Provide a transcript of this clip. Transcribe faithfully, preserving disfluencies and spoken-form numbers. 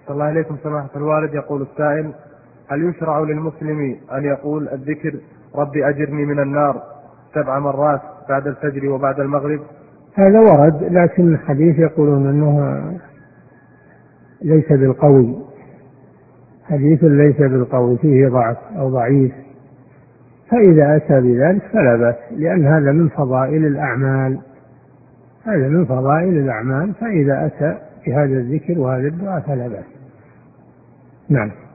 صلى الله عليكم سماحة الوالد. يقول السائل: هل يشرع للمسلم أن يقول الذكر ربي أجرني من النار سبع مرات بعد الفجر وبعد المغرب؟ هذا ورد، لكن الحديث يقولون أنه ليس بالقوي، حديث ليس بالقوي، فيه ضعف أو ضعيف، فإذا أتى بذلك فلا بأس، لأن هذا من فضائل الأعمال، هذا من فضائل الأعمال، فإذا أتى بهذا الذكر وهذا الدعاء فلا بأس. نعم.